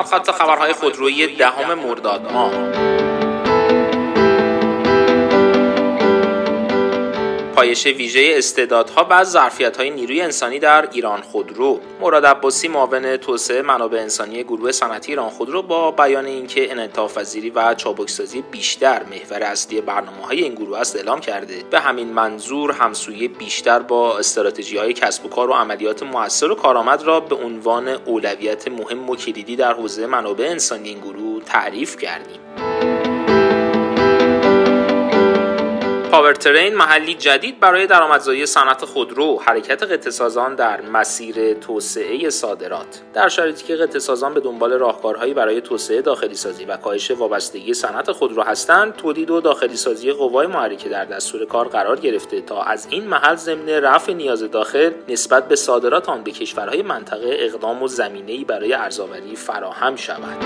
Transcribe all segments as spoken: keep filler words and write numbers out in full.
خط خبرهای خودرویی دهم مرداد ماه. پایش ویژه استعدادها و ظرفیت‌های نیروی انسانی در ایران خودرو. مراد عباسی معاون توسعه منابع انسانی گروه صنعتی ایران خودرو با بیان اینکه انعطاف‌پذیری و چابکسازی بیشتر محور اصلی برنامه‌های این گروه است اعلام کرده. به همین منظور همسویی بیشتر با استراتژی‌های کسب و کار و عملیات مؤثر و کارآمد را به عنوان اولویت مهم و کلیدی در حوزه منابع انسانی این گروه تعریف کردیم. پاورترین محلی جدید برای درآمدزایی صنعت خودرو، حرکت قطعه‌سازان در مسیر توسعه صادرات. در شرایطی که قطعه‌سازان به دنبال راهکارهایی برای توسعه داخلی سازی و کاهش وابستگی صنعت خودرو هستند، تولید و داخلی سازی قوای محرکه در دستور کار قرار گرفته تا از این محل ضمن رفع نیاز داخل نسبت به صادرات آن به کشورهای منطقه اقدام و زمینه‌ای برای ارزآوری فراهم شود.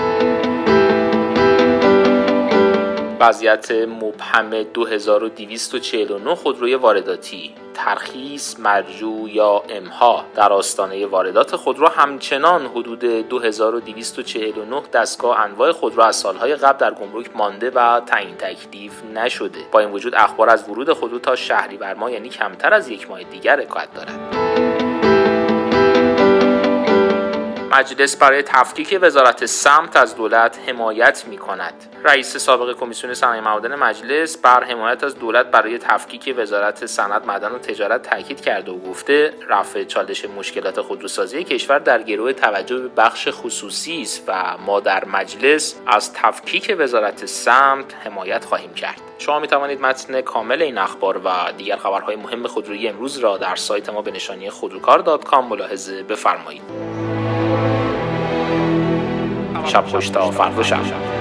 وضعیت مبهم دو هزار و دویست و چهل و نه خودروی وارداتی، ترخیص، مرجوع یا امها. در آستانه واردات خودرو همچنان حدود دو هزار و دویست و چهل و نه دستگاه انواع خودرو از سالهای قبل در گمرک مانده و تعیین تکلیف نشده. با این وجود اخبار از ورود خودرو تا شهریور ماه، یعنی کمتر از یک ماه دیگر، حکایت دارد. مجلس برای تفکیک وزارت سمت از دولت حمایت می‌کند. رئیس سابق کمیسیون صنایع معادن مجلس بر حمایت از دولت برای تفکیک وزارت صنعت، معدن و تجارت تاکید کرده و گفته رفع چالش مشکلات خودروسازی کشور در گرو توجه به بخش خصوصی است و ما در مجلس از تفکیک وزارت سمت حمایت خواهیم کرد. شما می توانید متن کامل این اخبار و دیگر خبرهای مهم خودرویی امروز را در سایت ما به نشانی خودروکار دات کام ملاحظه بفرمایید. شب خوش تا فردا شب.